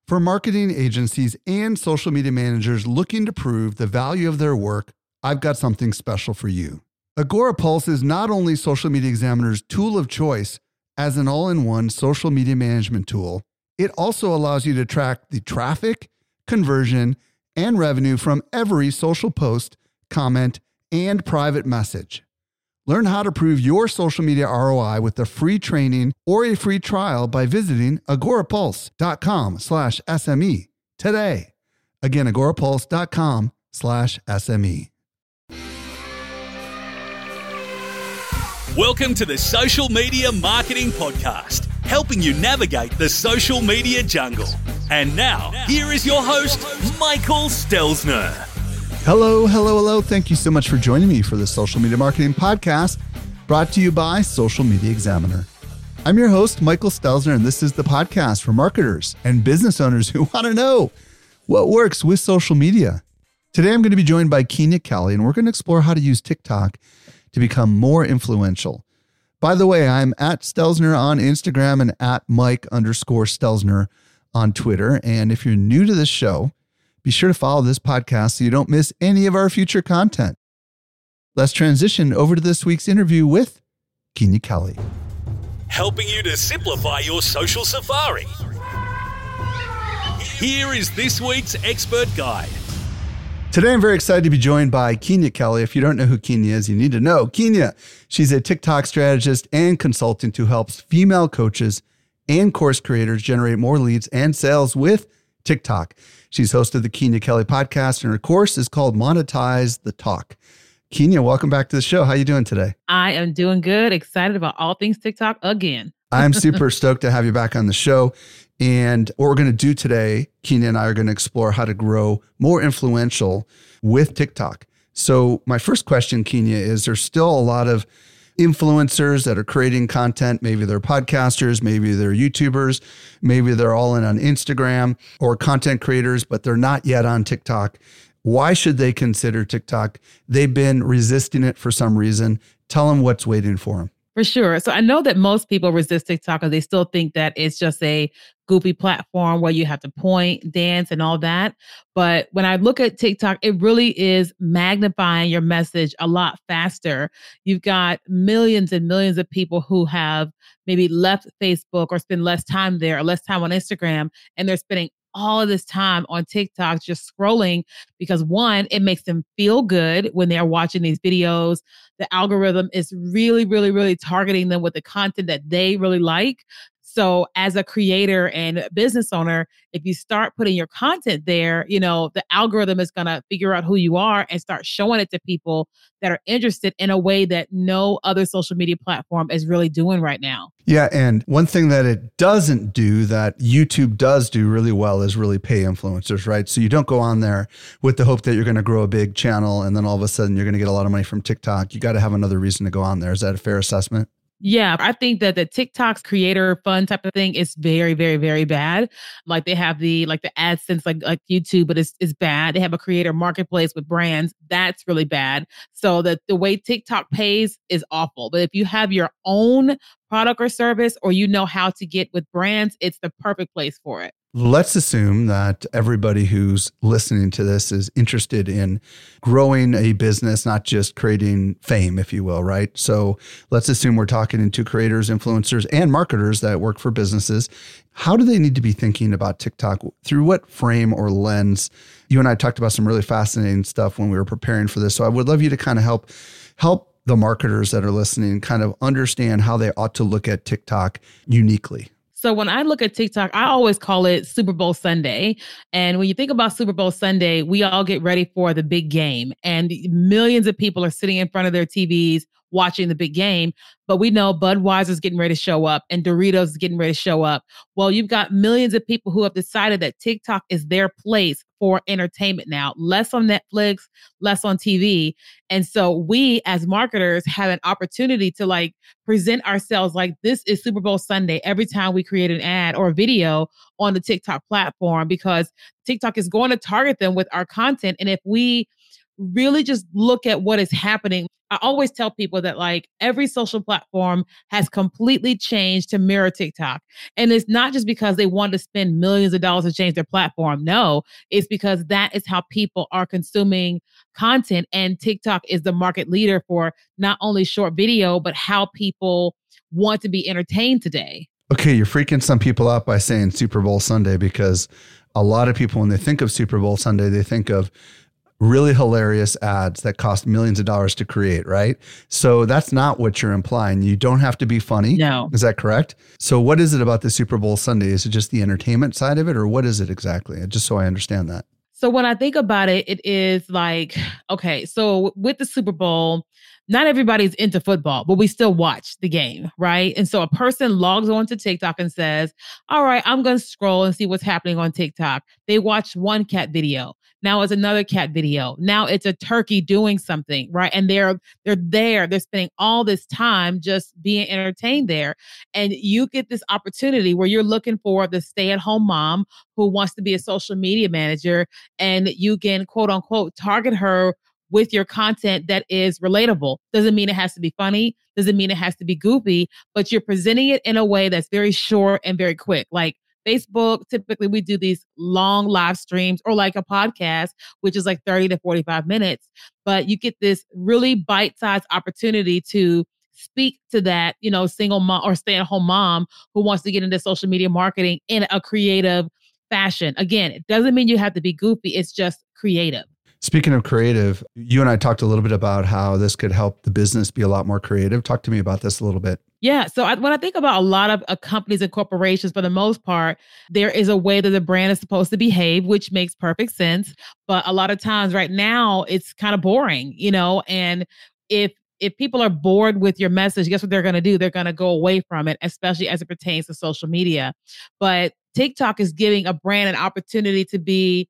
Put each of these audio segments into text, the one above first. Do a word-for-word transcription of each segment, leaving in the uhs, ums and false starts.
For marketing agencies and social media managers looking to prove the value of their work, I've got something special for you. Agorapulse is not only Social Media Examiner's tool of choice as an all-in-one social media management tool, it also allows you to track the traffic, conversion, and revenue from every social post, comment, and private message. Learn how to prove your social media R O I with a free training or a free trial by visiting agorapulse.com slash SME today. Again, agorapulse.com slash SME. Welcome to the Social Media Marketing Podcast, helping you navigate the social media jungle. And now, here is your host, Michael Stelzner. Hello, hello, hello. Thank you so much for joining me for the Social Media Marketing Podcast, brought to you by Social Media Examiner. I'm your host, Michael Stelzner, and this is the podcast for marketers and business owners who want to know what works with social media. Today, I'm going to be joined by Kenya Kelly, and we're going to explore how to use TikTok to become more influential. By the way, I'm at Stelzner on Instagram and at Mike underscore Stelzner on Twitter. And if you're new to this show, be sure to follow this podcast so you don't miss any of our future content. Let's transition over to this week's interview with Kenya Kelly. Helping you to simplify your social safari. Here is this week's expert guide. Today, I'm very excited to be joined by Kenya Kelly. If you don't know who Kenya is, you need to know. Kenya, she's a TikTok strategist and consultant who helps female coaches and course creators generate more leads and sales with TikTok. She's hosted the Kenya Kelly podcast, and her course is called Monetize the Talk. Kenya, welcome back to the show. How are you doing today? I am doing good. Excited about all things TikTok again. I'm super stoked to have you back on the show. And what we're going to do today, Kenya and I are going to explore how to grow more influential with TikTok. So my first question, Kenya, is there's still a lot of influencers that are creating content. Maybe they're podcasters, maybe they're YouTubers, maybe they're all in on Instagram or content creators, but they're not yet on TikTok. Why should they consider TikTok? They've been resisting it for some reason. Tell them what's waiting for them. For sure. So I know that most people resist TikTok because they still think that it's just a goopy platform where you have to point, dance, and all that. But when I look at TikTok, it really is magnifying your message a lot faster. You've got millions and millions of people who have maybe left Facebook or spend less time there or less time on Instagram, and they're spending all of this time on TikTok just scrolling because, one, it makes them feel good when they're watching these videos. The algorithm is really, really, really targeting them with the content that they really like. So as a creator and business owner, if you start putting your content there, you know, the algorithm is going to figure out who you are and start showing it to people that are interested in a way that no other social media platform is really doing right now. Yeah. And one thing that it doesn't do that YouTube does do really well is really pay influencers, right? So you don't go on there with the hope that you're going to grow a big channel and then all of a sudden you're going to get a lot of money from TikTok. You got to have another reason to go on there. Is that a fair assessment? Yeah, I think that the TikTok's creator fund type of thing is very, very, very bad. Like they have the like the AdSense like like YouTube, but it's it's bad. They have a creator marketplace with brands. That's really bad. So that the way TikTok pays is awful. But if you have your own product or service or you know how to get with brands, it's the perfect place for it. Let's assume that everybody who's listening to this is interested in growing a business, not just creating fame, if you will, right? So let's assume we're talking to creators, influencers, and marketers that work for businesses. How do they need to be thinking about TikTok? Through what frame or lens? You and I talked about some really fascinating stuff when we were preparing for this. So I would love you to kind of help help the marketers that are listening kind of understand how they ought to look at TikTok uniquely. So when I look at TikTok, I always call it Super Bowl Sunday. And when you think about Super Bowl Sunday, we all get ready for the big game. And millions of people are sitting in front of their T Vs watching the big game. But we know Budweiser's getting ready to show up and Doritos is getting ready to show up. Well, you've got millions of people who have decided that TikTok is their place for entertainment now, less on Netflix, less on T V. And so we as marketers have an opportunity to like present ourselves like this is Super Bowl Sunday every time we create an ad or a video on the TikTok platform, because TikTok is going to target them with our content. And if we really just look at what is happening. I always tell people that like every social platform has completely changed to mirror TikTok. And it's not just because they want to spend millions of dollars to change their platform. No, it's because that is how people are consuming content. And TikTok is the market leader for not only short video, but how people want to be entertained today. Okay, you're freaking some people out by saying Super Bowl Sunday, because a lot of people, when they think of Super Bowl Sunday, they think of really hilarious ads that cost millions of dollars to create, right? So that's not what you're implying. You don't have to be funny. No. Is that correct? So what is it about the Super Bowl Sunday? Is it just the entertainment side of it, or what is it exactly? Just so I understand that. So when I think about it, it is like, okay, so with the Super Bowl, not everybody's into football, but we still watch the game, right? And so a person logs on to TikTok and says, all right, I'm going to scroll and see what's happening on TikTok. They watch one cat video. Now it's another cat video. Now it's a turkey doing something, right? And they're they're there. They're spending all this time just being entertained there. And you get this opportunity where you're looking for the stay-at-home mom who wants to be a social media manager, and you can, quote unquote, target her with your content that is relatable. Doesn't mean it has to be funny. Doesn't mean it has to be goofy, but you're presenting it in a way that's very short and very quick. Like Facebook, typically we do these long live streams, or like a podcast, which is like thirty to forty-five minutes. But you get this really bite-sized opportunity to speak to that, you know, single mom or stay-at-home mom who wants to get into social media marketing in a creative fashion. Again, it doesn't mean you have to be goofy. It's just creative. Speaking of creative, you and I talked a little bit about how this could help the business be a lot more creative. Talk to me about this a little bit. Yeah. So I, when I think about a lot of uh, companies and corporations, for the most part, there is a way that the brand is supposed to behave, which makes perfect sense. But a lot of times right now, it's kind of boring, you know, and if if people are bored with your message, guess what they're going to do? They're going to go away from it, especially as it pertains to social media. But TikTok is giving a brand an opportunity to be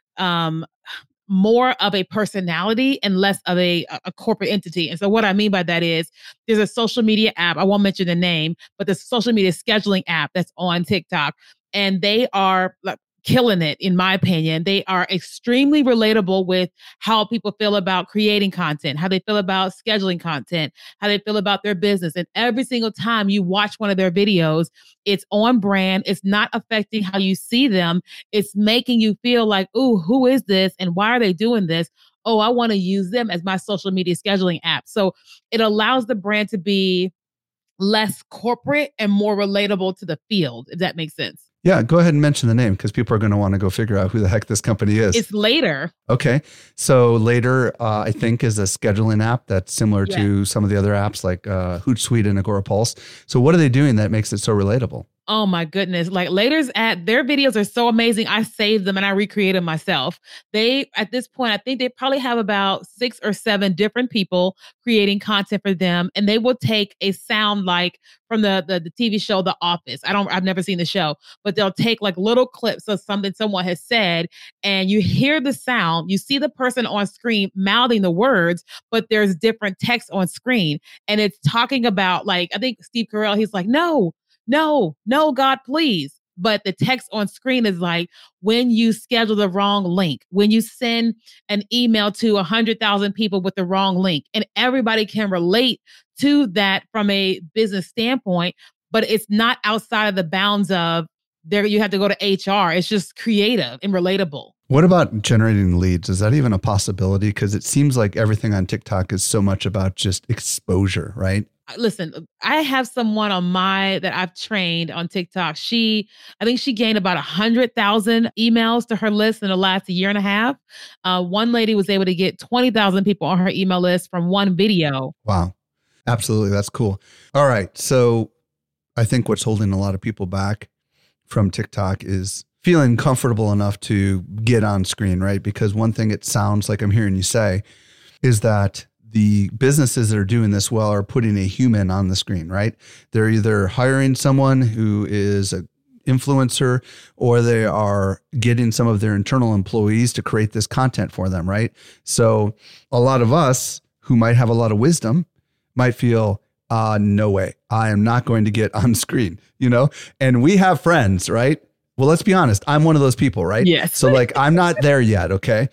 um, more of a personality and less of a, a corporate entity. And so what I mean by that is there's a social media app. I won't mention the name, but the social media scheduling app that's on TikTok. And they are like killing it, in my opinion. They are extremely relatable with how people feel about creating content, how they feel about scheduling content, how they feel about their business. And every single time you watch one of their videos, it's on brand. It's not affecting how you see them. It's making you feel like, ooh, who is this? And why are they doing this? Oh, I want to use them as my social media scheduling app. So it allows the brand to be less corporate and more relatable to the field, if that makes sense. Yeah, go ahead and mention the name, because people are going to want to go figure out who the heck this company is. It's Later. Okay. So Later, uh, I think, is a scheduling app that's similar Yeah. to some of the other apps like uh, Hootsuite and Agorapulse. So what are they doing that makes it so relatable? Oh my goodness. Like Later's at their videos are so amazing. I saved them and I recreated them myself. They, at this point, I think they probably have about six or seven different people creating content for them. And they will take a sound like from the, the, the T V show, The Office. I don't, I've never seen the show, but they'll take like little clips of something someone has said, and you hear the sound, you see the person on screen mouthing the words, but there's different text on screen. And it's talking about, like, I think Steve Carell, he's like, no, No, no, God, please. But the text on screen is like, when you schedule the wrong link, when you send an email to one hundred thousand people with the wrong link, and everybody can relate to that from a business standpoint, but it's not outside of the bounds of there. You have to go to H R. It's just creative and relatable. What about generating leads? Is that even a possibility? Because it seems like everything on TikTok is so much about just exposure, right? Listen, I have someone on my that I've trained on TikTok. She, I think she gained about a hundred thousand emails to her list in the last year and a half. Uh, one lady was able to get twenty thousand people on her email list from one video. Wow. Absolutely. That's cool. All right. So I think what's holding a lot of people back from TikTok is feeling comfortable enough to get on screen, right? Because one thing it sounds like I'm hearing you say is that the businesses that are doing this well are putting a human on the screen, right? They're either hiring someone who is an influencer, or they are getting some of their internal employees to create this content for them, right? So a lot of us who might have a lot of wisdom might feel, uh, no way, I am not going to get on screen, you know? And we have friends, right? Well, let's be honest. I'm one of those people, right? Yes. So like, I'm not there yet. Okay.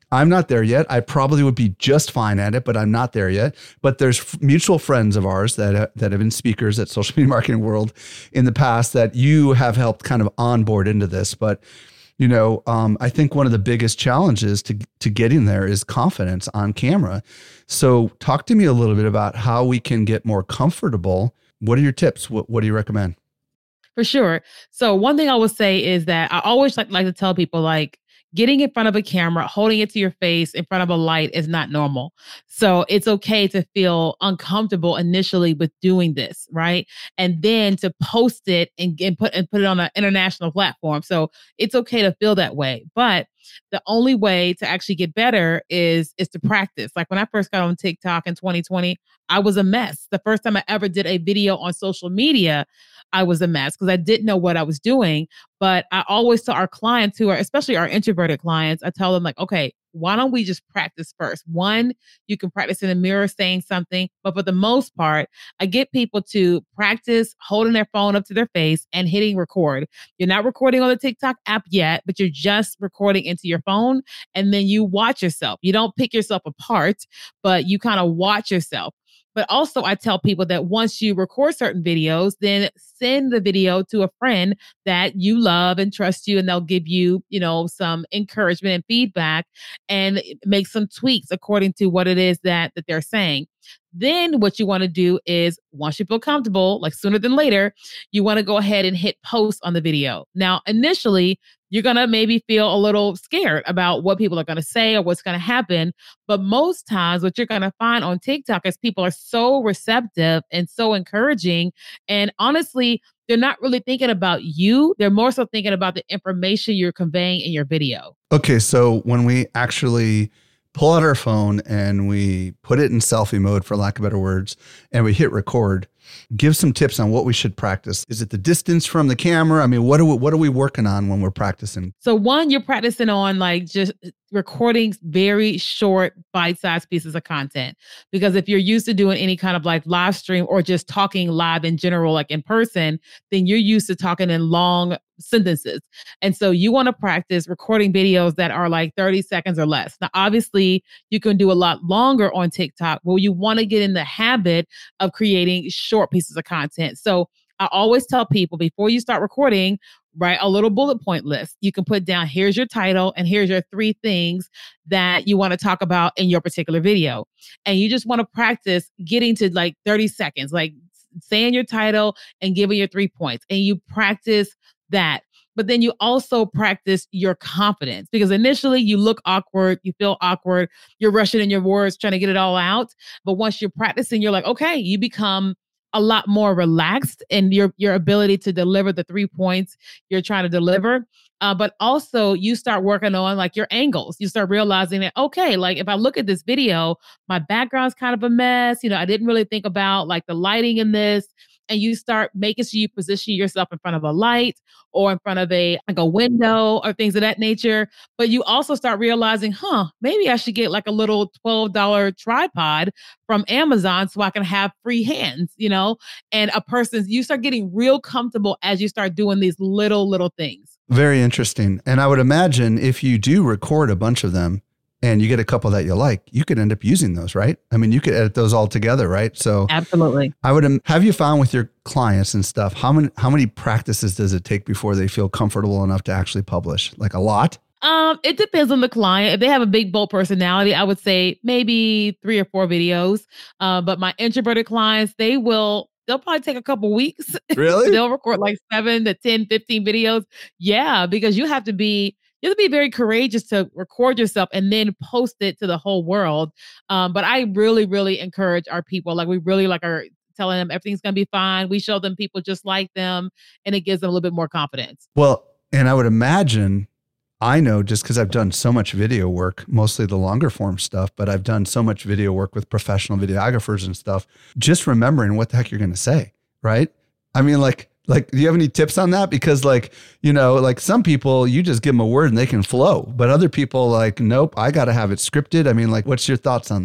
I'm not there yet. I probably would be just fine at it, but I'm not there yet. But there's f- mutual friends of ours that uh, that have been speakers at Social Media Marketing World in the past that you have helped kind of onboard into this. But you know, um, I think one of the biggest challenges to to getting there is confidence on camera. So talk to me a little bit about how we can get more comfortable. What are your tips? What, what do you recommend? For sure. So one thing I would say is that I always like, like to tell people, like, getting in front of a camera, holding it to your face in front of a light is not normal. So it's okay to feel uncomfortable initially with doing this, right? And then to post it and, and put and put it on an international platform. So it's okay to feel that way. But the only way to actually get better is is to practice. Like when I first got on TikTok in twenty twenty, I was a mess. The first time I ever did a video on social media, I was a mess because I didn't know what I was doing. But I always tell our clients who are, especially our introverted clients, I tell them like, okay, why don't we just practice first? One, you can practice in the mirror saying something, but for the most part, I get people to practice holding their phone up to their face and hitting record. You're not recording on the TikTok app yet, but you're just recording into your phone. And then you watch yourself. You don't pick yourself apart, but you kind of watch yourself. But also I tell people that once you record certain videos, then send the video to a friend that you love and trust you, and they'll give you, you know, some encouragement and feedback and make some tweaks according to what it is that, that they're saying. Then what you want to do is once you feel comfortable, like sooner than later, you want to go ahead and hit post on the video. Now, initially, you're going to maybe feel a little scared about what people are going to say or what's going to happen. But most times what you're going to find on TikTok is people are so receptive and so encouraging. And honestly, they're not really thinking about you. They're more so thinking about the information you're conveying in your video. Okay, so when we actually pull out our phone and we put it in selfie mode, for lack of better words, and we hit record, give some tips on what we should practice. Is it the distance from the camera? I mean, what are we, what are we working on when we're practicing? So one, you're practicing on like just recording very short bite-sized pieces of content. Because if you're used to doing any kind of like live stream or just talking live in general, like in person, then you're used to talking in long sentences. And so you want to practice recording videos that are like thirty seconds or less. Now, obviously, you can do a lot longer on TikTok, but you want to get in the habit of creating short pieces of content. So I always tell people before you start recording, write a little bullet point list. You can put down, here's your title and here's your three things that you want to talk about in your particular video. And you just want to practice getting to like thirty seconds, like saying your title and giving your three points. And you practice that. But then you also practice your confidence, because initially you look awkward, you feel awkward, you're rushing in your words, trying to get it all out. But once you're practicing, you're like, okay, you become a lot more relaxed in your, your ability to deliver the three points you're trying to deliver. Uh, but also you start working on like your angles. You start realizing that, okay, like if I look at this video, my background's kind of a mess. You know, I didn't really think about like the lighting in this. And you start making sure you position yourself in front of a light or in front of a like a window or things of that nature. But you also start realizing, huh, maybe I should get like a little twelve dollars tripod from Amazon so I can have free hands, you know? And a person, you start getting real comfortable as you start doing these little, little things. Very interesting. And I would imagine if you do record a bunch of them, and you get a couple that you like, you could end up using those, right? I mean, you could edit those all together, right? So absolutely. I would have you found with your clients and stuff, how many how many practices does it take before they feel comfortable enough to actually publish? Like a lot? Um, it depends on the client. If they have a big, bold personality, I would say maybe three or four videos. Uh, but my introverted clients, they will They'll probably take a couple weeks. Really? They'll record like seven to ten, fifteen videos. Yeah, because you have to be You have to be very courageous to record yourself and then post it to the whole world. Um, but I really, really encourage our people. Like we really like are telling them everything's going to be fine. We show them people just like them, and it gives them a little bit more confidence. Well, and I would imagine, I know just because I've done so much video work, mostly the longer form stuff, but I've done so much video work with professional videographers and stuff, just remembering what the heck you're going to say, right? I mean, like, Like, do you have any tips on that? Because like, you know, like some people, you just give them a word and they can flow. But other people like, nope, I got to have it scripted. I mean, like, what's your thoughts on that?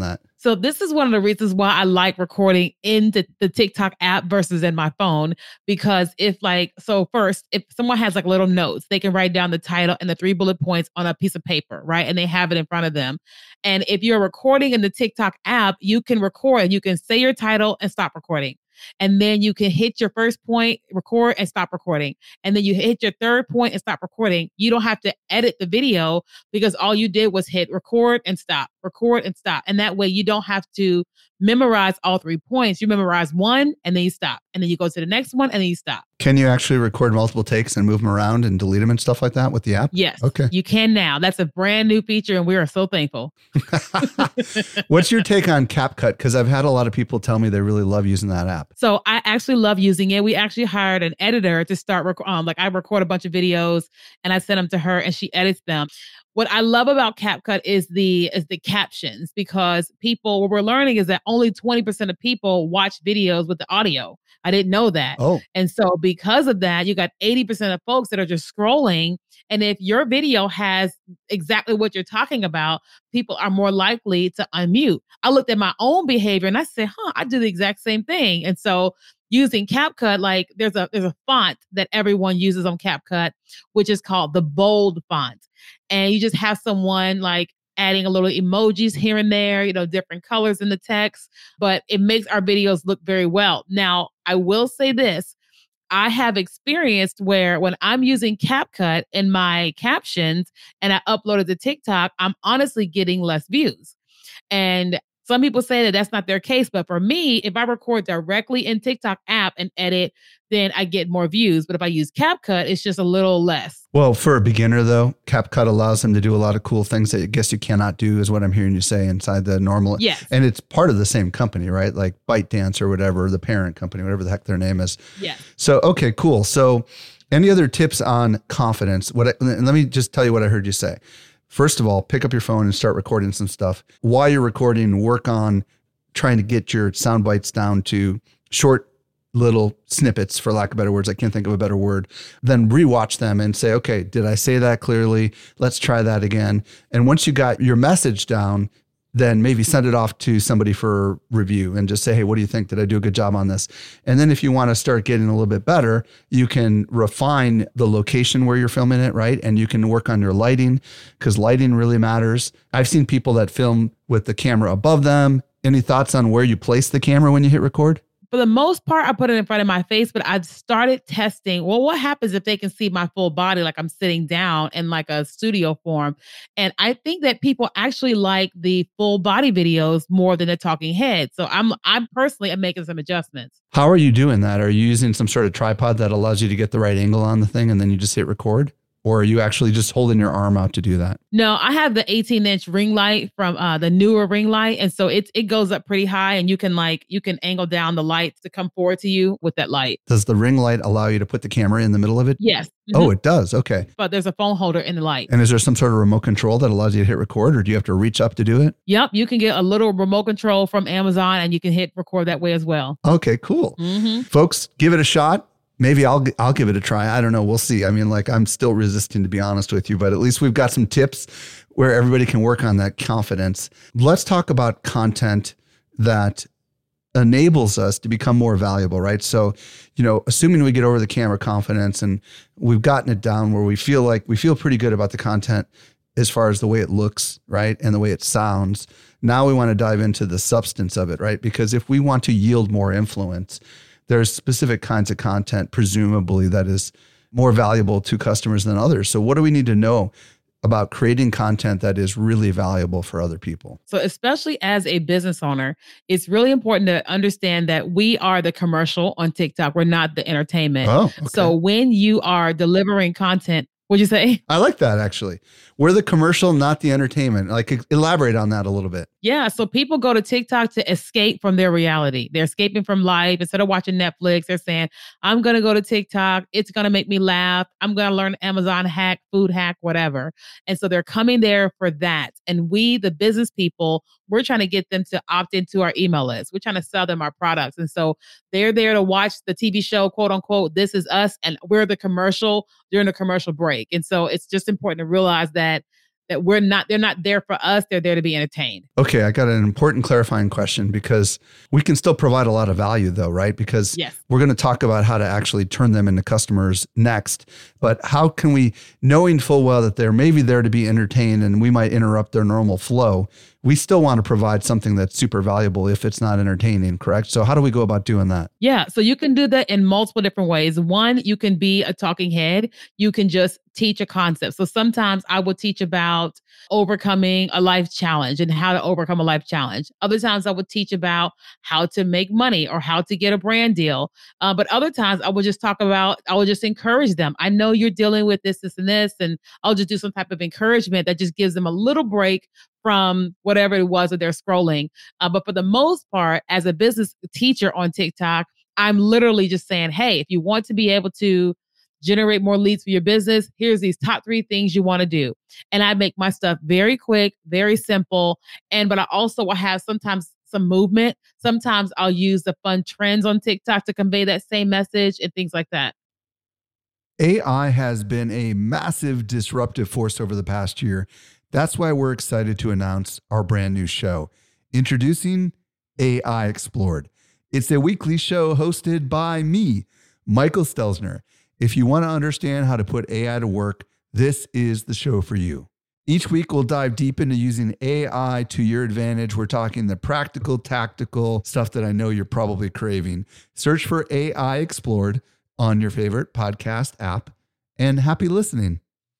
So this is one of the reasons why I like recording in the, the TikTok app versus in my phone. Because if like, so first, if someone has like little notes, they can write down the title and the three bullet points on a piece of paper, right? And they have it in front of them. And if you're recording in the TikTok app, you can record, you can say your title and stop recording. And then you can hit your first point, record and stop recording. And then you hit your third point and stop recording. You don't have to edit the video because all you did was hit record and stop, record and stop. And that way you don't have to memorize all three points. You memorize one and then you stop. And then you go to the next one and then you stop. Can you actually record multiple takes and move them around and delete them and stuff like that with the app? Yes. Okay. You can now. That's a brand new feature and we are so thankful. What's your take on CapCut? Because I've had a lot of people tell me they really love using that app. So I actually love using it. We actually hired an editor to start, rec- um, like I record a bunch of videos and I send them to her and she edits them. What I love about CapCut is the is the captions, because people, what we're learning is that only twenty percent of people watch videos with the audio. I didn't know that. Oh. And so because of that, you got eighty percent of folks that are just scrolling. And if your video has exactly what you're talking about, people are more likely to unmute. I looked at my own behavior and I said, huh, I do the exact same thing. And so using CapCut, like there's a there's a font that everyone uses on CapCut, which is called the bold font. And you just have someone like adding a little emojis here and there, you know, different colors in the text, but it makes our videos look very well. Now, I will say this. I have experienced where when I'm using CapCut in my captions and I upload it to TikTok, I'm honestly getting less views. And some people say that that's not their case, but for me, if I record directly in TikTok app and edit, then I get more views. But if I use CapCut, it's just a little less. Well, for a beginner though, CapCut allows them to do a lot of cool things that I guess you cannot do, is what I'm hearing you say, inside the normal. Yes. And it's part of the same company, right? Like ByteDance or whatever, the parent company, whatever the heck their name is. Yes. So, okay, cool. So any other tips on confidence? What I, and let me just tell you what I heard you say. First of all, pick up your phone and start recording some stuff. While you're recording, work on trying to get your sound bites down to short little snippets, for lack of better words. I can't think of a better word. Then rewatch them and say, okay, did I say that clearly? Let's try that again. And once you got your message down, then maybe send it off to somebody for review and just say, hey, what do you think? Did I do a good job on this? And then if you want to start getting a little bit better, you can refine the location where you're filming it, right? And you can work on your lighting, because lighting really matters. I've seen people that film with the camera above them. Any thoughts on where you place the camera when you hit record? For the most part, I put it in front of my face, but I've started testing. Well, what happens if they can see my full body, like I'm sitting down in like a studio form? And I think that people actually like the full body videos more than the talking head. So I'm, I'm personally am making some adjustments. How are you doing that? Are you using some sort of tripod that allows you to get the right angle on the thing and then you just hit record? Or are you actually just holding your arm out to do that? No, I have the eighteen inch ring light from uh, the newer ring light. And so it, it goes up pretty high and you can like, you can angle down the lights to come forward to you with that light. Does the ring light allow you to put the camera in the middle of it? Yes. Oh, Mm-hmm. it does. Okay. But there's a phone holder in the light. And is there some sort of remote control that allows you to hit record, or do you have to reach up to do it? Yep. You can get a little remote control from Amazon and you can hit record that way as well. Okay, cool. Mm-hmm. Folks, give it a shot. Maybe I'll I'll give it a try. I don't know. We'll see. I mean, like, I'm still resisting, to be honest with you, but at least we've got some tips where everybody can work on that confidence. Let's talk about content that enables us to become more valuable, right? So, you know, assuming we get over the camera confidence and we've gotten it down where we feel like we feel pretty good about the content as far as the way it looks, right? And the way it sounds. Now we want to dive into the substance of it, right? Because if we want to yield more influence, there's specific kinds of content, presumably, that is more valuable to customers than others. So what do we need to know about creating content that is really valuable for other people? So especially as a business owner, it's really important to understand that we are the commercial on TikTok. We're not the entertainment. Oh, okay. So when you are delivering content, what'd you say? I like that, actually. We're the commercial, not the entertainment. Like, elaborate on that a little bit. Yeah. So people go to TikTok to escape from their reality. They're escaping from life. Instead of watching Netflix, they're saying, I'm going to go to TikTok. It's going to make me laugh. I'm going to learn Amazon hack, food hack, whatever. And so they're coming there for that. And we, the business people, we're trying to get them to opt into our email list. We're trying to sell them our products. And so they're there to watch the T V show, quote unquote, This Is Us. And we're the commercial during the commercial break. And so it's just important to realize that that we're not, they're not there for us. They're there to be entertained. Okay. I got an important clarifying question because we can still provide a lot of value though, right? Because yes. we're going to talk about how to actually turn them into customers next, but how can we, knowing full well that they're maybe there to be entertained and we might interrupt their normal flow, we still want to provide something that's super valuable if it's not entertaining, correct? So how do we go about doing that? Yeah. So you can do that in multiple different ways. One, you can be a talking head. You can just teach a concept. So sometimes I will teach about overcoming a life challenge and how to overcome a life challenge. Other times I would teach about how to make money or how to get a brand deal. Uh, but other times I would just talk about, I would just encourage them. I know you're dealing with this, this, and this, and I'll just do some type of encouragement that just gives them a little break from whatever it was that they're scrolling. Uh, but for the most part, as a business teacher on TikTok, I'm literally just saying, hey, if you want to be able to generate more leads for your business, here's these top three things you want to do. And I make my stuff very quick, very simple. And, but I also will have sometimes some movement. Sometimes I'll use the fun trends on TikTok to convey that same message and things like that. A I has been a massive disruptive force over the past year. That's why we're excited to announce our brand new show, introducing A I Explored. It's a weekly show hosted by me, Michael Stelzner. If you want to understand how to put A I to work, this is the show for you. Each week, we'll dive deep into using A I to your advantage. We're talking the practical, tactical stuff that I know you're probably craving. Search for A I Explored on your favorite podcast app, and happy listening.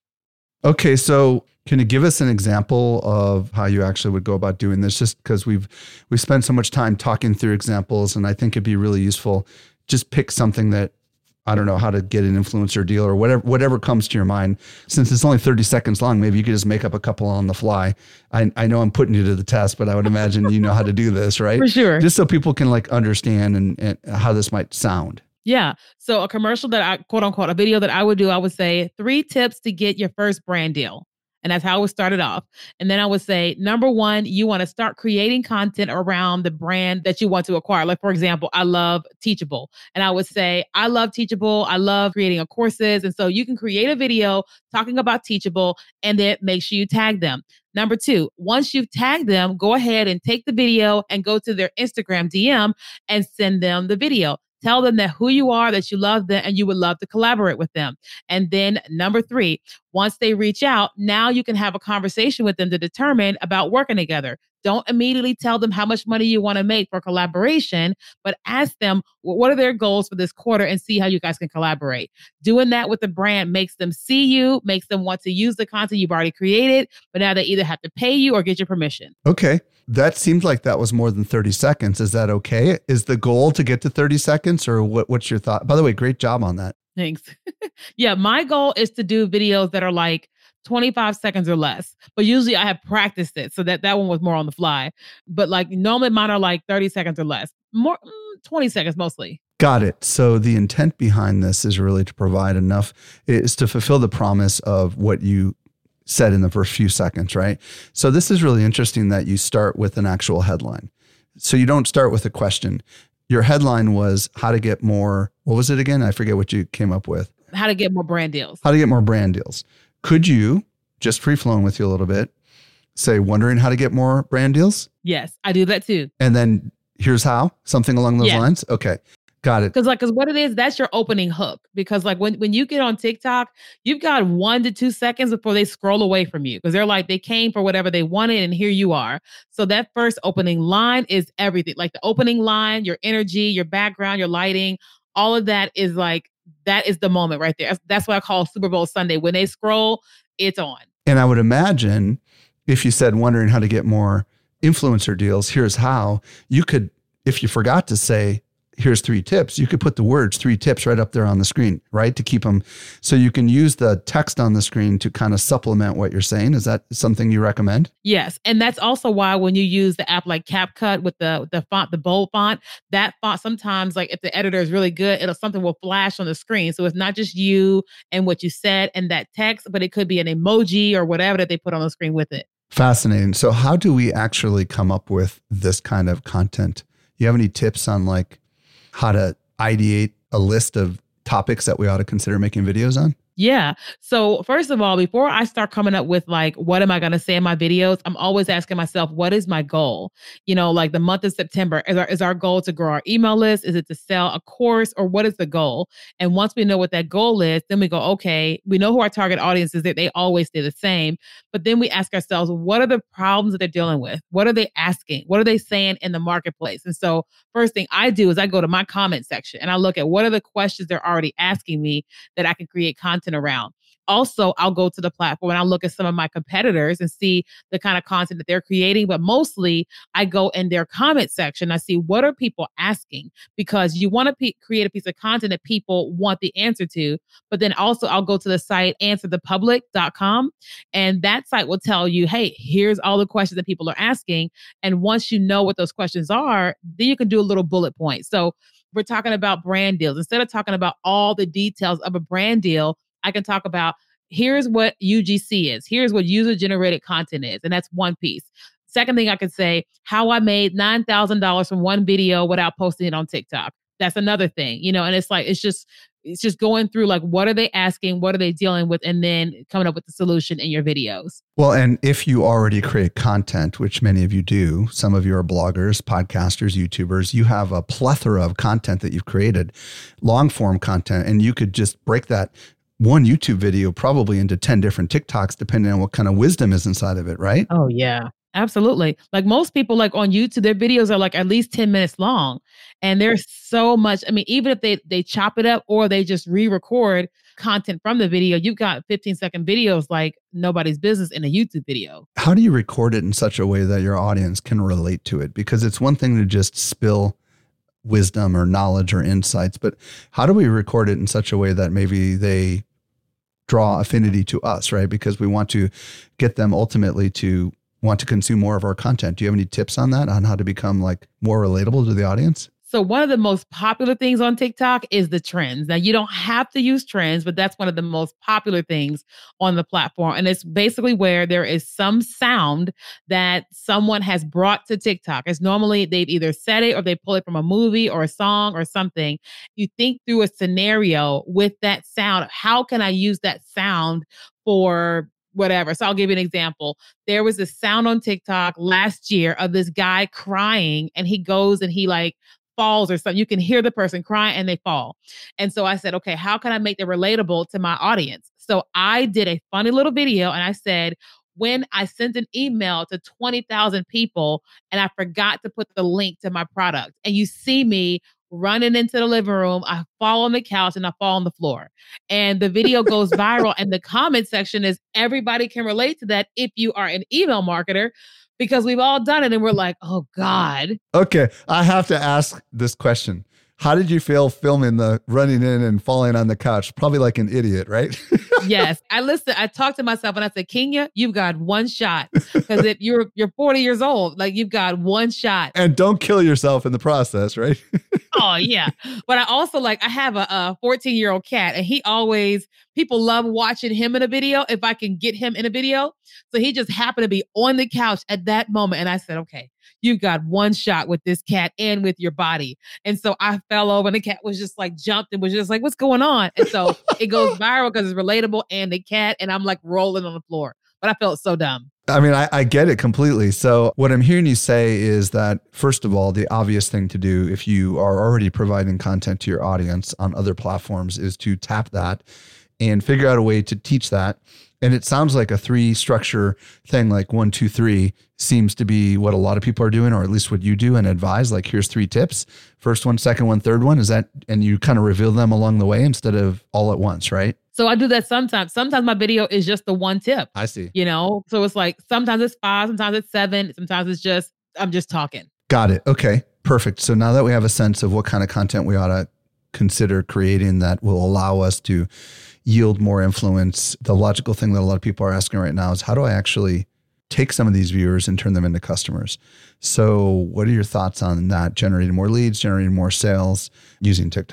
Okay, so can you give us an example of how you actually would go about doing this? Just because we've we've spent so much time talking through examples, and I think it'd be really useful. Just pick something that, I don't know, how to get an influencer deal or whatever whatever comes to your mind. Since it's only thirty seconds long, maybe you could just make up a couple on the fly. I, I know I'm putting you to the test, but I would imagine you know how to do this, right? For sure. Just so people can like understand and, and how this might sound. Yeah. So a commercial that I, quote unquote, a video that I would do, I would say three tips to get your first brand deal. And that's how I would start it off. And then I would say, number one, you want to start creating content around the brand that you want to acquire. Like, for example, I love Teachable. And I would say, I love Teachable. I love creating a courses. And so you can create a video talking about Teachable and then make sure you tag them. Number two, once you've tagged them, go ahead and take the video and go to their Instagram D M and send them the video. Tell them that who you are, that you love them, and you would love to collaborate with them. And then number three, once they reach out, now you can have a conversation with them to determine about working together. Don't immediately tell them how much money you want to make for collaboration, but ask them what are their goals for this quarter and see how you guys can collaborate. Doing that with the brand makes them see you, makes them want to use the content you've already created, but now they either have to pay you or get your permission. Okay. That seems like that was more than thirty seconds. Is that okay? Is the goal to get to thirty seconds or what, what's your thought? By the way, great job on that. Thanks. Yeah, my goal is to do videos that are like twenty-five seconds or less, but usually I have practiced it so that that one was more on the fly. But like normally mine are like thirty seconds or less, more mm, twenty seconds mostly. Got it. So the intent behind this is really to provide enough, is to fulfill the promise of what you said in the first few seconds, right? So this is really interesting that you start with an actual headline. So you don't start with a question. Your headline was how to get more, what was it again? I forget what you came up with. How to get more brand deals. How to get more brand deals. Could you, just free flowing with you a little bit, say, wondering how to get more brand deals? Yes, I do that too. And then here's how, something along those yes. lines? Okay. Got it. Because like, because what it is, that's your opening hook. Because like when, when you get on TikTok, you've got one to two seconds before they scroll away from you. Because they're like, they came for whatever they wanted and here you are. So that first opening line is everything. Like the opening line, your energy, your background, your lighting, all of that is like, that is the moment right there. That's what I call Super Bowl Sunday. When they scroll, it's on. And I would imagine if you said wondering how to get more influencer deals, here's how, you could, if you forgot to say, here's three tips, you could put the words three tips right up there on the screen, right? To keep them, so you can use the text on the screen to kind of supplement what you're saying. Is that something you recommend? Yes. And that's also why when you use the app like CapCut with the, the font, the bold font, that font sometimes, like if the editor is really good, it'll something will flash on the screen. So it's not just you and what you said and that text, but it could be an emoji or whatever that they put on the screen with it. Fascinating. So how do we actually come up with this kind of content? You have any tips on like how to ideate a list of topics that we ought to consider making videos on? Yeah. So first of all, before I start coming up with like, what am I going to say in my videos? I'm always asking myself, what is my goal? You know, like the month of September, is our, is our goal to grow our email list? Is it to sell a course, or what is the goal? And once we know what that goal is, then we go, okay, we know who our target audience is. That they always stay the same. But then we ask ourselves, what are the problems that they're dealing with? What are they asking? What are they saying in the marketplace? And so first thing I do is I go to my comment section and I look at what are the questions they're already asking me that I can create content around. Also, I'll go to the platform and I'll look at some of my competitors and see the kind of content that they're creating. But mostly I go in their comment section. I see what are people asking, because you want to pe- create a piece of content that people want the answer to. But then also I'll go to the site answer the public dot com, and that site will tell you, hey, here's all the questions that people are asking. And once you know what those questions are, then you can do a little bullet point. So we're talking about brand deals. Instead of talking about all the details of a brand deal, I can talk about here's what U G C is. Here's what user generated content is. And that's one piece. Second thing I could say, how I made nine thousand dollars from one video without posting it on TikTok. That's another thing, you know, and it's like, it's just, it's just going through like, what are they asking? What are they dealing with? And then coming up with the solution in your videos. Well, and if you already create content, which many of you do, some of you are bloggers, podcasters, YouTubers, you have a plethora of content that you've created, long form content, and you could just break that one YouTube video probably into ten different TikToks, depending on what kind of wisdom is inside of it, right? Oh, yeah. Absolutely. Like most people like on YouTube, their videos are like at least ten minutes long. And there's so much. I mean, even if they they chop it up or they just re-record content from the video, you've got fifteen second videos like nobody's business in a YouTube video. How do you record it in such a way that your audience can relate to it? Because it's one thing to just spill wisdom or knowledge or insights, but how do we record it in such a way that maybe they draw affinity to us, right? Because we want to get them ultimately to want to consume more of our content. Do you have any tips on that, on how to become like more relatable to the audience? So one of the most popular things on TikTok is the trends. Now, you don't have to use trends, but that's one of the most popular things on the platform. And it's basically where there is some sound that someone has brought to TikTok. It's normally they've either said it or they pull it from a movie or a song or something. You think through a scenario with that sound. How can I use that sound for whatever? So I'll give you an example. There was a sound on TikTok last year of this guy crying, and he goes and he like falls or something. You can hear the person cry and they fall. And so I said, okay, how can I make that relatable to my audience? So I did a funny little video and I said, when I sent an email to twenty thousand people and I forgot to put the link to my product, and you see me running into the living room, I fall on the couch and I fall on the floor. And the video goes viral. And the comment section is everybody can relate to that if you are an email marketer, because we've all done it and we're like, oh God. Okay, I have to ask this question. How did you feel filming the running in and falling on the couch? Probably like an idiot, right? Yes. I listened, I talked to myself and I said, Kenya, you've got one shot. Because if you're you're forty years old, like you've got one shot. And don't kill yourself in the process, right? Oh, yeah. But I also like, I have a, a fourteen year old cat, and he always, people love watching him in a video if I can get him in a video. So he just happened to be on the couch at that moment. And I said, okay, you've got one shot with this cat and with your body. And so I fell over and the cat was just like jumped and was just like, what's going on? And so it goes viral because it's relatable and the cat, and I'm like rolling on the floor. But I felt so dumb. I mean, I, I get it completely. So what I'm hearing you say is that, first of all, the obvious thing to do if you are already providing content to your audience on other platforms is to tap that and figure out a way to teach that. And it sounds like a three structure thing, like one, two, three seems to be what a lot of people are doing, or at least what you do and advise. Like, here's three tips. First one, second one, third one. Is that, and you kind of reveal them along the way instead of all at once, right? So I do that sometimes. Sometimes my video is just the one tip. I see. You know, so it's like, sometimes it's five, sometimes it's seven, sometimes it's just, I'm just talking. Got it. Okay, perfect. So now that we have a sense of what kind of content we ought to consider creating that will allow us to yield more influence, the logical thing that a lot of people are asking right now is, how do I actually take some of these viewers and turn them into customers? So what are your thoughts on that? Generating more leads, generating more sales using TikTok?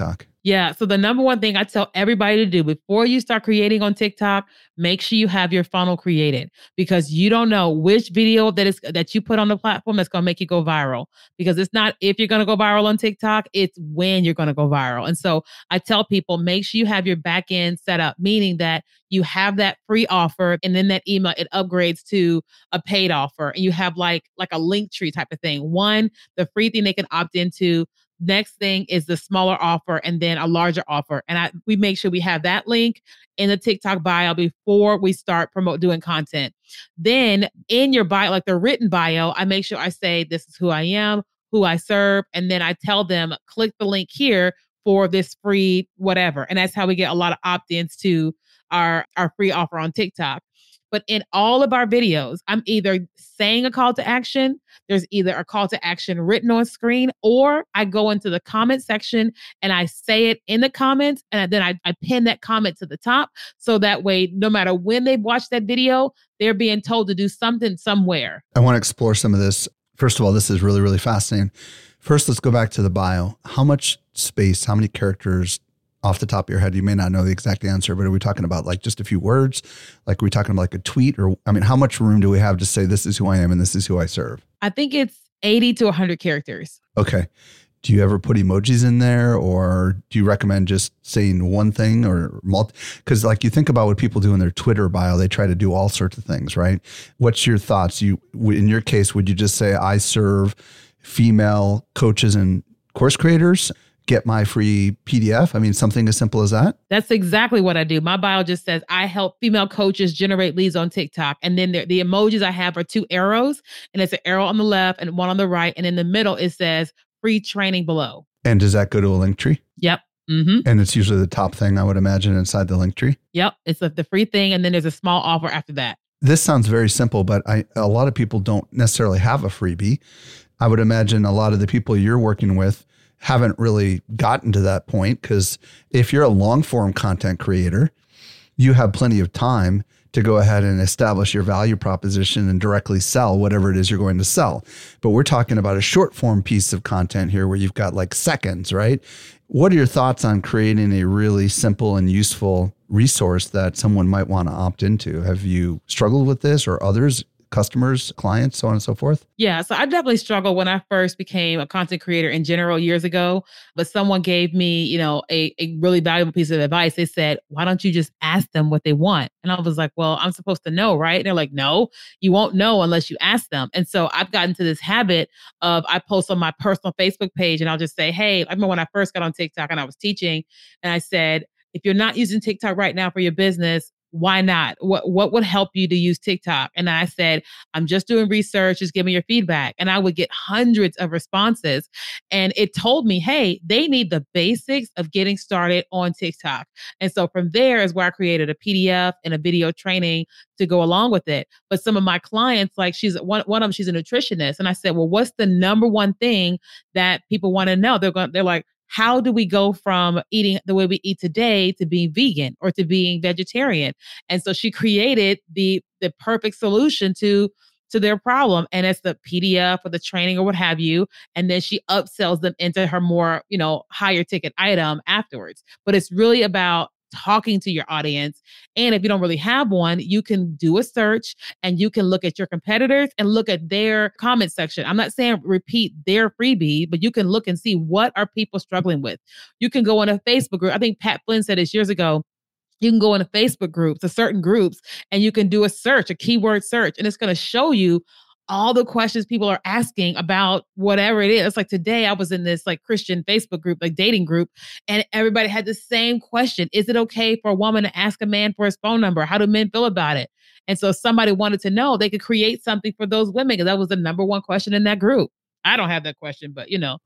Yeah. So the number one thing I tell everybody to do before you start creating on TikTok, make sure you have your funnel created, because you don't know which video that is that you put on the platform that's going to make you go viral. Because it's not if you're going to go viral on TikTok, it's when you're going to go viral. And so I tell people, make sure you have your back end set up, meaning that you have that free offer, and then that email, it upgrades to a paid offer. And you have like like a link tree type of thing. One, the free thing they can opt into. Next thing is the smaller offer, and then a larger offer. And I we make sure we have that link in the TikTok bio before we start promote doing content. Then in your bio, like the written bio, I make sure I say, this is who I am, who I serve. And then I tell them, click the link here for this free whatever. And that's how we get a lot of opt-ins to our, our free offer on TikTok. But in all of our videos, I'm either saying a call to action, there's either a call to action written on screen, or I go into the comment section and I say it in the comments, and then I, I pin that comment to the top. So that way, no matter when they watch that video, they're being told to do something somewhere. I want to explore some of this. First of all, this is really, really fascinating. First, let's go back to the bio. How much space, how many characters off the top of your head? You may not know the exact answer, but are we talking about like just a few words? Like, are we talking about like a tweet? Or, I mean, how much room do we have to say, this is who I am and this is who I serve? I think it's eighty to one hundred characters. Okay. Do you ever put emojis in there, or do you recommend just saying one thing or multi? Because like you think about what people do in their Twitter bio, they try to do all sorts of things, right? What's your thoughts? You, in your case, would you just say, I serve female coaches and course creators? Get my free P D F? I mean, something as simple as that. That's exactly what I do. My bio just says, I help female coaches generate leads on TikTok. And then the, the emojis I have are two arrows, and it's an arrow on the left and one on the right. And in the middle, it says free training below. And does that go to a link tree? Yep. Mm-hmm. And it's usually the top thing, I would imagine, inside the link tree. Yep. It's the, the free thing. And then there's a small offer after that. This sounds very simple, but I, a lot of people don't necessarily have a freebie. I would imagine a lot of the people you're working with haven't really gotten to that point, because if you're a long form content creator, you have plenty of time to go ahead and establish your value proposition and directly sell whatever it is you're going to sell. But we're talking about a short form piece of content here where you've got like seconds, right? What are your thoughts on creating a really simple and useful resource that someone might want to opt into? Have you struggled with this, or others? Customers, clients, so on and so forth? Yeah. So I definitely struggled when I first became a content creator in general years ago, but someone gave me, you know, a, a really valuable piece of advice. They said, why don't you just ask them what they want? And I was like, well, I'm supposed to know, right? And they're like, no, you won't know unless you ask them. And so I've gotten to this habit of, I post on my personal Facebook page and I'll just say, hey, I remember when I first got on TikTok and I was teaching, and I said, if you're not using TikTok right now for your business, why not? What what would help you to use TikTok? And I said, I'm just doing research, just give me your feedback. And I would get hundreds of responses. And it told me, hey, they need the basics of getting started on TikTok. And so from there is where I created a P D F and a video training to go along with it. But some of my clients, like she's one, one of them, she's a nutritionist. And I said, well, what's the number one thing that people want to know? They're going, they're like, how do we go from eating the way we eat today to being vegan or to being vegetarian? And so she created the the perfect solution to, to their problem. And it's the P D F or the training or what have you. And then she upsells them into her more, you know, higher ticket item afterwards. But it's really about talking to your audience. And if you don't really have one, you can do a search and you can look at your competitors and look at their comment section. I'm not saying repeat their freebie, but you can look and see what are people struggling with. You can go on a Facebook group. I think Pat Flynn said this years ago. You can go into Facebook groups, to certain groups, and you can do a search, a keyword search, and it's going to show you all the questions people are asking about whatever it is. It's like today I was in this like Christian Facebook group, like dating group, and everybody had the same question. Is it okay for a woman to ask a man for his phone number? How do men feel about it? And so if somebody wanted to know, they could create something for those women, because that was the number one question in that group. I don't have that question, but you know.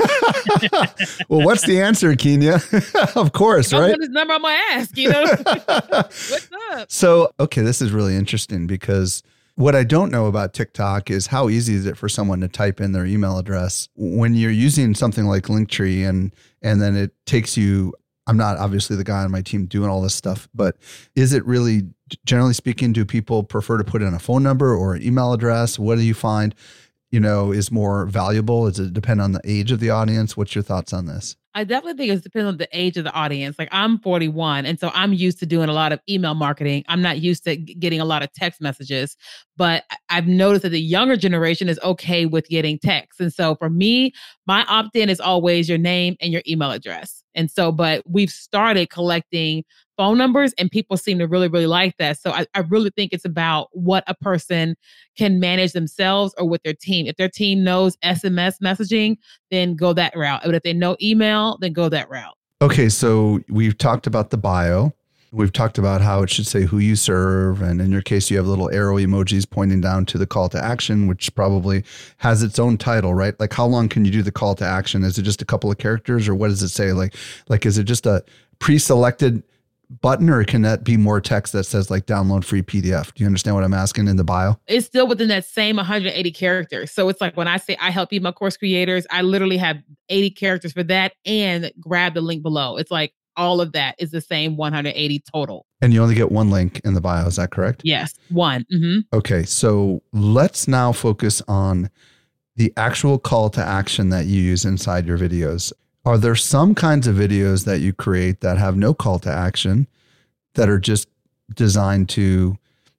Well, what's the answer, Kenya? Of course, right? What is number I'm going to ask, you know? What's up? So, okay, this is really interesting, because what I don't know about TikTok is how easy is it for someone to type in their email address when you're using something like Linktree, and and then it takes you. I'm not obviously the guy on my team doing all this stuff, but is it really, generally speaking, do people prefer to put in a phone number or an email address? What do you find, you know, is more valuable? Does it depend on the age of the audience? What's your thoughts on this? I definitely think it depends on the age of the audience. Like I'm forty-one, and so I'm used to doing a lot of email marketing. I'm not used to g- getting a lot of text messages, but I- I've noticed that the younger generation is okay with getting texts. And so for me, my opt-in is always your name and your email address. And so, but we've started collecting phone numbers and people seem to really, really like that. So I, I really think it's about what a person can manage themselves or with their team. If their team knows S M S messaging, then go that route. But if they know email, then go that route. Okay, so we've talked about the bio. We've talked about how it should say who you serve. And in your case, you have little arrow emojis pointing down to the call to action, which probably has its own title, right? Like how long can you do the call to action? Is it just a couple of characters or what does it say? Like, like is it just a pre-selected button or can that be more text that says like download free P D F? Do you understand what I'm asking in the bio? It's still within that same one hundred eighty characters. So it's like when I say I help email course creators, I literally have eighty characters for that and grab the link below. It's like all of that is the same one hundred eighty total. And you only get one link in the bio. Is that correct? Yes, one. Mm-hmm. Okay, so let's now focus on the actual call to action that you use inside your videos. Are there some kinds of videos that you create that have no call to action that are just designed to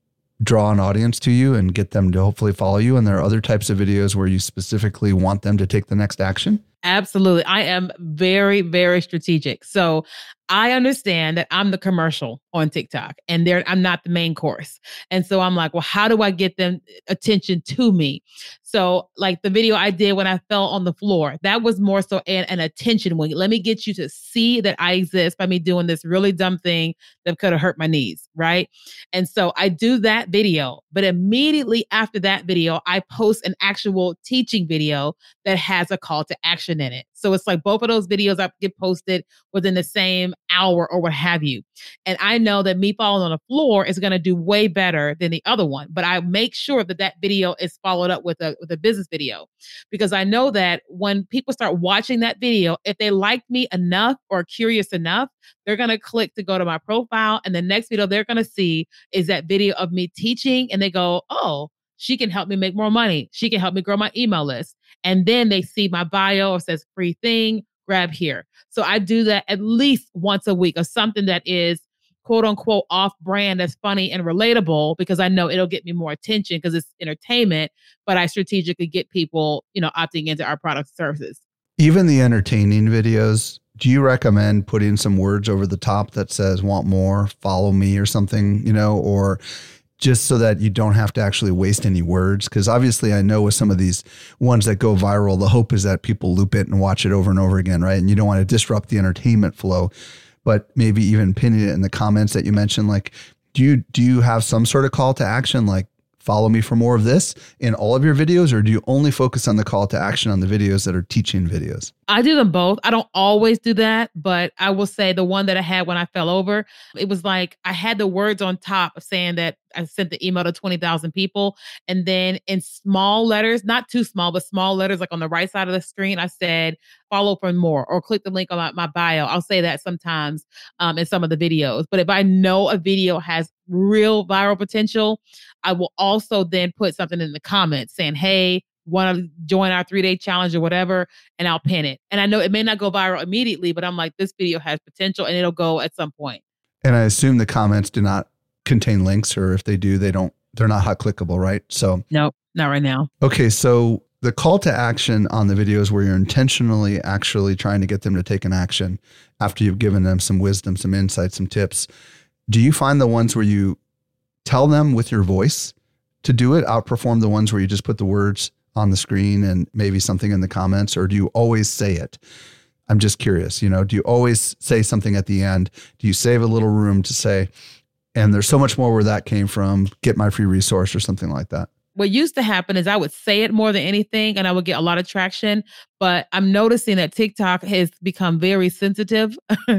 draw an audience to you and get them to hopefully follow you? And there are other types of videos where you specifically want them to take the next action? Absolutely. I am very, very strategic. So I understand that I'm the commercial on TikTok and there I'm not the main course. And so I'm like, well, how do I get them attention to me? So like the video I did when I fell on the floor, that was more so an, an attention wing. Let me get you to see that I exist by me doing this really dumb thing that could have hurt my knees, right? And so I do that video, but immediately after that video, I post an actual teaching video that has a call to action in it. So it's like both of those videos I get posted within the same hour or what have you. And I know that me falling on the floor is going to do way better than the other one, but I make sure that that video is followed up with a with a business video because I know that when people start watching that video, if they like me enough or curious enough, they're going to click to go to my profile. And the next video they're going to see is that video of me teaching and they go, oh, she can help me make more money. She can help me grow my email list. And then they see my bio or says free thing, grab here. So I do that at least once a week of something that is quote unquote off brand that's funny and relatable because I know it'll get me more attention because it's entertainment, but I strategically get people, you know, opting into our products and services. Even the entertaining videos, do you recommend putting some words over the top that says want more, follow me or something, you know, or just so that you don't have to actually waste any words? Because obviously I know with some of these ones that go viral, the hope is that people loop it and watch it over and over again, right? And you don't want to disrupt the entertainment flow, but maybe even pinning it in the comments that you mentioned. Like, do you, do you have some sort of call to action, like follow me for more of this in all of your videos, or do you only focus on the call to action on the videos that are teaching videos? I do them both. I don't always do that, but I will say the one that I had when I fell over, it was like I had the words on top of saying that I sent the email to twenty thousand people. And then in small letters, not too small, but small letters, like on the right side of the screen, I said, follow for more or click the link on my, my bio. I'll say that sometimes um, in some of the videos. But if I know a video has real viral potential, I will also then put something in the comments saying, hey, want to join our three-day challenge or whatever, and I'll pin it. And I know it may not go viral immediately, but I'm like, this video has potential and it'll go at some point. And I assume the comments do not contain links, or if they do, they don't, they're not hot clickable, right? So no, not right now. Okay. So the call to action on the videos where you're intentionally actually trying to get them to take an action after you've given them some wisdom, some insight, some tips, do you find the ones where you tell them with your voice to do it outperform the ones where you just put the words on the screen and maybe something in the comments, or do you always say it? I'm just curious, you know, do you always say something at the end? Do you save a little room to say, and there's so much more where that came from, get my free resource or something like that? What used to happen is I would say it more than anything and I would get a lot of traction, but I'm noticing that TikTok has become very sensitive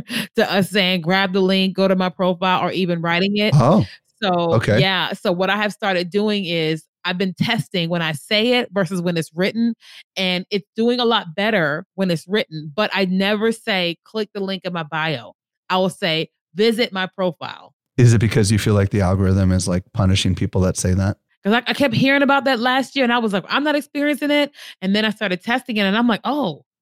to us saying, grab the link, go to my profile, or even writing it. Oh, so okay. Yeah. So what I have started doing is I've been testing when I say it versus when it's written, and it's doing a lot better when it's written, but I never say, click the link in my bio. I will say, visit my profile. Is it because you feel like the algorithm is like punishing people that say that? Because I, I kept hearing about that last year and I was like, I'm not experiencing it. And then I started testing it and I'm like, oh,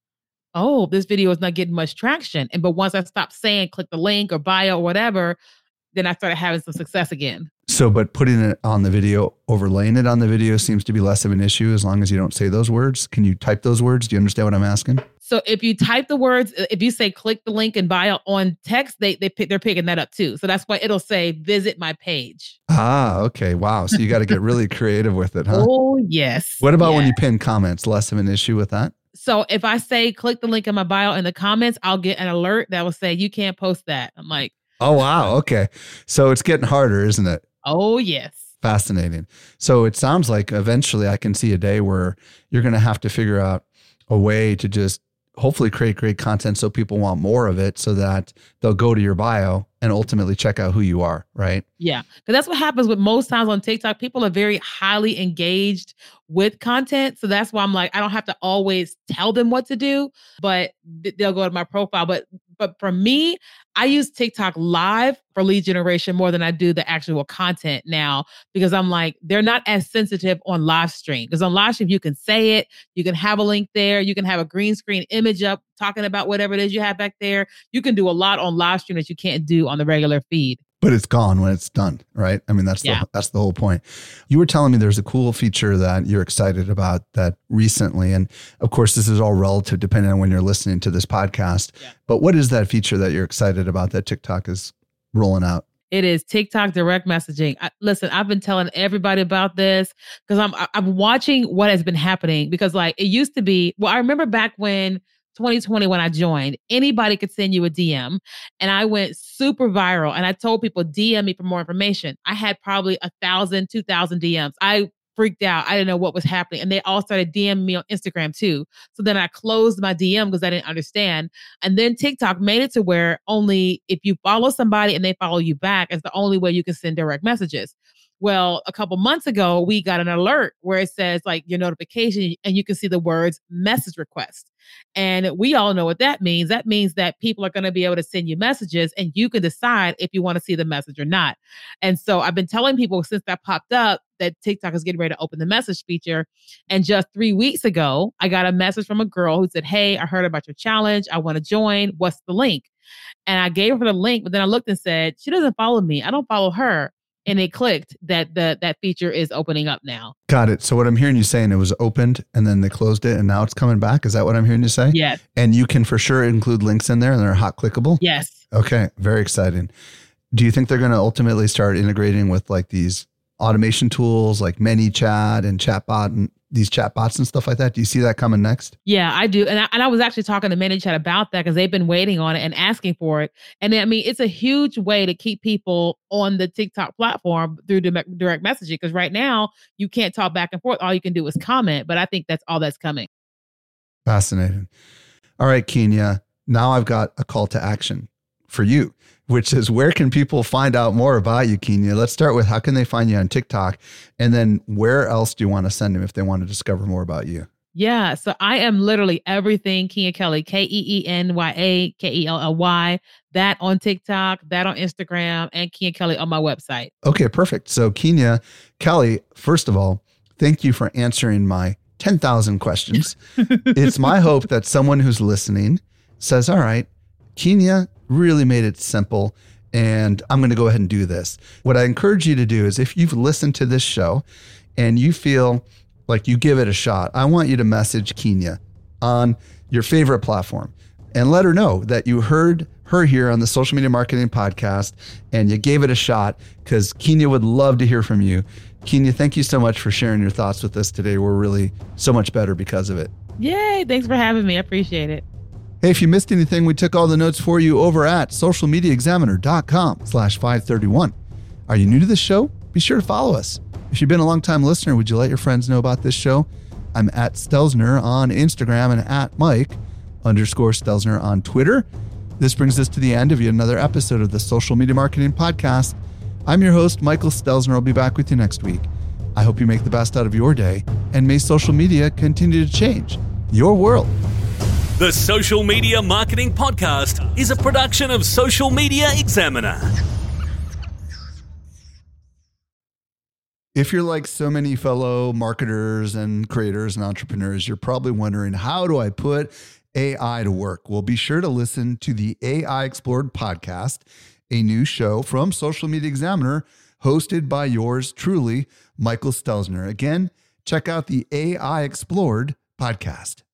oh, this video is not getting much traction. And but once I stopped saying click the link or bio or whatever, then I started having some success again. So, but putting it on the video, overlaying it on the video seems to be less of an issue as long as you don't say those words. Can you type those words? Do you understand what I'm asking? So if you type the words, if you say click the link in bio on text, they they pick, they're picking that up too. So that's why it'll say visit my page. Ah, okay. Wow. So you got to get really creative with it, huh? Oh, yes. What about yes. when you pin comments? Less of an issue with that? So if I say click the link in my bio in the comments, I'll get an alert that will say you can't post that. I'm like, oh, wow. Okay. So it's getting harder, isn't it? Oh, yes. Fascinating. So it sounds like eventually I can see a day where you're going to have to figure out a way to just hopefully create great content so people want more of it so that they'll go to your bio and ultimately check out who you are, right? Yeah. Because that's what happens with most times on TikTok. People are very highly engaged with content. So that's why I'm like, I don't have to always tell them what to do, but th- they'll go to my profile. But but for me, I use TikTok live for lead generation more than I do the actual content now, because I'm like, they're not as sensitive on live stream. Because on live stream, you can say it, you can have a link there, you can have a green screen image up talking about whatever it is you have back there. You can do a lot on live stream that you can't do on the regular feed. But it's gone when it's done, right? I mean, that's the, yeah. that's the whole point. You were telling me there's a cool feature that you're excited about that recently. And of course, this is all relative depending on when you're listening to this podcast. Yeah. But what is that feature that you're excited about that TikTok is rolling out? It is TikTok direct messaging. I, listen, I've been telling everybody about this because I'm I'm watching what has been happening, because like it used to be, well, I remember back when twenty twenty, when I joined, anybody could send you a D M, and I went super viral, and I told people D M me for more information. I had probably a thousand, two thousand D Ms. I freaked out. I didn't know what was happening. And they all started DMing me on Instagram too. So then I closed my D M because I didn't understand. And then TikTok made it to where only if you follow somebody and they follow you back is the only way you can send direct messages. Well, a couple months ago, we got an alert where it says like your notification, and you can see the words message request. And we all know what that means. That means that people are going to be able to send you messages, and you can decide if you want to see the message or not. And so I've been telling people since that popped up that TikTok is getting ready to open the message feature. And just three weeks ago, I got a message from a girl who said, "Hey, I heard about your challenge. I want to join. What's the link?" And I gave her the link, but then I looked and said, she doesn't follow me. I don't follow her. And it clicked that the that feature is opening up now. Got it. So what I'm hearing you saying, it was opened and then they closed it and now it's coming back. Is that what I'm hearing you say? Yes. And you can for sure include links in there and they're hot clickable? Yes. Okay. Very exciting. Do you think they're going to ultimately start integrating with like these automation tools like ManyChat and Chatbot and these chatbots and stuff like that? Do you see that coming next? Yeah, I do. And I, and I was actually talking to ManyChat about that because they've been waiting on it and asking for it. And I mean, it's a huge way to keep people on the TikTok platform through direct messaging, because right now you can't talk back and forth. All you can do is comment. But I think that's all that's coming. Fascinating. All right, Kenya, now I've got a call to action for you, which is where can people find out more about you, Kenya? Let's start with how can they find you on TikTok? And then where else do you want to send them if they want to discover more about you? Yeah, so I am literally everything Kenya Kelly, K E E N Y A K E L L Y, that on TikTok, that on Instagram, and Kenya Kelly on my website. Okay, perfect. So Kenya Kelly, first of all, thank you for answering my ten thousand questions. It's my hope that someone who's listening says, all right, Kenya really made it simple, and I'm going to go ahead and do this. What I encourage you to do is if you've listened to this show and you feel like you give it a shot, I want you to message Kenya on your favorite platform and let her know that you heard her here on the Social Media Marketing Podcast and you gave it a shot, because Kenya would love to hear from you. Kenya, thank you so much for sharing your thoughts with us today. We're really so much better because of it. Yay. Thanks for having me. I appreciate it. Hey, if you missed anything, we took all the notes for you over at socialmediaexaminer.com slash 531. Are you new to this show? Be sure to follow us. If you've been a long-time listener, would you let your friends know about this show? I'm at Stelzner on Instagram and at Mike underscore Stelzner on Twitter. This brings us to the end of yet another episode of the Social Media Marketing Podcast. I'm your host, Michael Stelzner. I'll be back with you next week. I hope you make the best out of your day, and may social media continue to change your world. The Social Media Marketing Podcast is a production of Social Media Examiner. If you're like so many fellow marketers and creators and entrepreneurs, you're probably wondering, how do I put A I to work? Well, be sure to listen to the A I Explored podcast, a new show from Social Media Examiner, hosted by yours truly, Michael Stelzner. Again, check out the A I Explored podcast.